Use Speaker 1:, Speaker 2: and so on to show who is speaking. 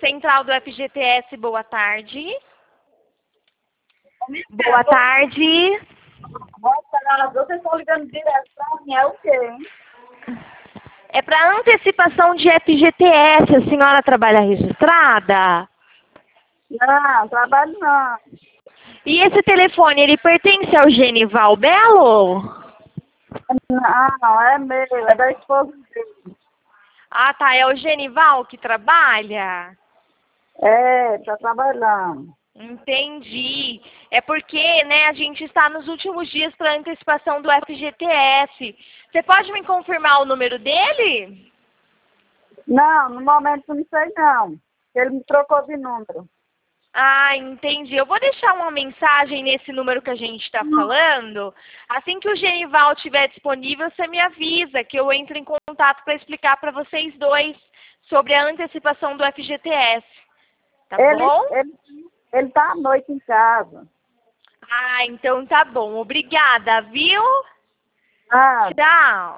Speaker 1: Central do FGTS, boa tarde. Boa tarde.
Speaker 2: Boa tarde, vocês estão ligando direto pra mim, é o quê, hein?
Speaker 1: É para antecipação de FGTS, a senhora trabalha registrada?
Speaker 2: Não, trabalho não.
Speaker 1: E esse telefone, ele pertence ao Genival Belo?
Speaker 2: Não, é meu, é da esposa dele.
Speaker 1: Ah, tá, é o Genival que trabalha?
Speaker 2: É, tá trabalhando.
Speaker 1: Entendi. É porque, né, a gente está nos últimos dias para antecipação do FGTS. Você pode me confirmar o número dele?
Speaker 2: Não, no momento não sei não. Ele me trocou de número.
Speaker 1: Ah, entendi. Eu vou deixar uma mensagem nesse número que a gente está falando. Assim que o Genival estiver disponível, você me avisa que eu entro em contato para explicar para vocês dois sobre a antecipação do FGTS. Tá bom?
Speaker 2: Ele tá à noite em casa.
Speaker 1: Ah, então tá bom. Obrigada, viu?
Speaker 2: Ah,
Speaker 1: Tchau.